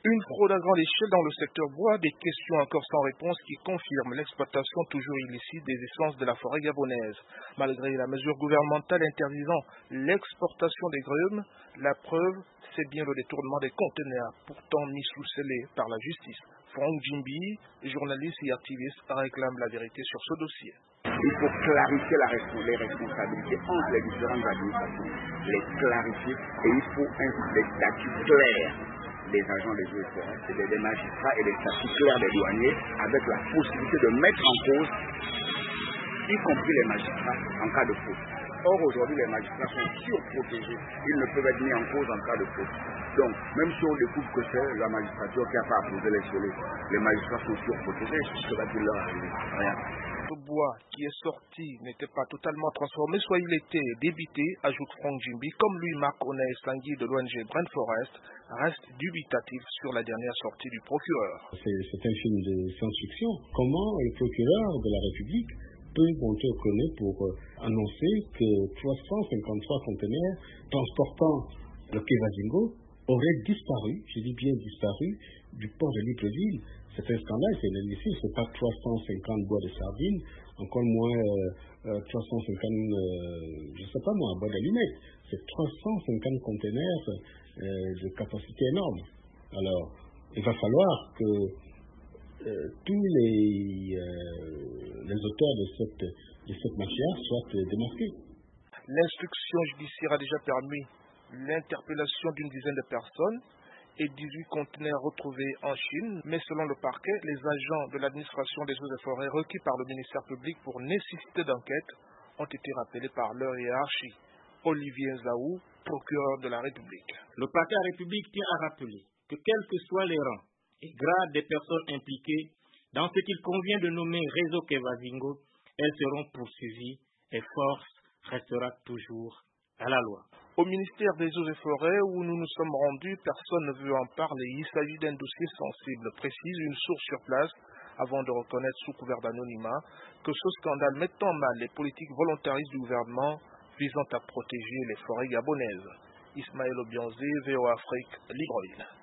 Une fraude à grande échelle dans le secteur bois, des questions encore sans réponse qui confirment l'exploitation toujours illicite des essences de la forêt gabonaise. Malgré la mesure gouvernementale interdisant l'exportation des grumes, la preuve, c'est bien le détournement des conteneurs, pourtant mis sous scellé par la justice. Franck Jimbi, journaliste et activiste, réclame la vérité sur ce dossier. Il faut clarifier les responsabilités entre les différentes administrations, les clarifier et il faut des statuts clairs des agents des eaux et forêts, des magistrats et des statuts clairs des douaniers avec la possibilité de mettre en cause, y compris les magistrats, en cas de faute. Or, aujourd'hui, les magistrats sont surprotégés. Ils ne peuvent être mis en cause en cas de faute. Donc, même si on découvre que c'est la magistrature qui n'a pas apposé les scellés, les magistrats sont surprotégés. Ce va-t-il leur arriver? Rien. Le bois qui est sorti n'était pas totalement transformé, soit il était débité, ajoute Franck Jimbi, comme lui Marc Onay Sangui de l'ONG Brent Forest, reste dubitatif sur la dernière sortie du procureur. C'est un film de science-fiction. Comment le procureur de la République peut monter au Connet pour annoncer que 353 conteneurs transportant le Kevazingo auraient disparu, je dis bien disparu, du port de Libreville? C'est un scandale, c'est inadmissible. Ce n'est pas 350 bois de sardines, encore moins 350, je ne sais pas moi, bois d'allumettes. C'est 350 conteneurs de capacité énorme. Alors, il va falloir que tous les auteurs de cette mafia soient démasqués. L'instruction judiciaire a déjà permis l'interpellation d'une dizaine de personnes et 18 conteneurs retrouvés en Chine, mais selon le parquet, les agents de l'administration des eaux et forêts requis par le ministère public pour nécessité d'enquête ont été rappelés par leur hiérarchie. Olivier Zaou, procureur de la République. Le parquet de la République tient à rappeler que quels que soient les rangs et grades des personnes impliquées dans ce qu'il convient de nommer réseau Kevazingo, elles seront poursuivies et force restera toujours à la loi. Au ministère des Eaux et Forêts, où nous nous sommes rendus, personne ne veut en parler. Il s'agit d'un dossier sensible, précise une source sur place, avant de reconnaître sous couvert d'anonymat que ce scandale met en mal les politiques volontaristes du gouvernement visant à protéger les forêts gabonaises. Ismaël Obianzé, VOA Afrique, Libreville.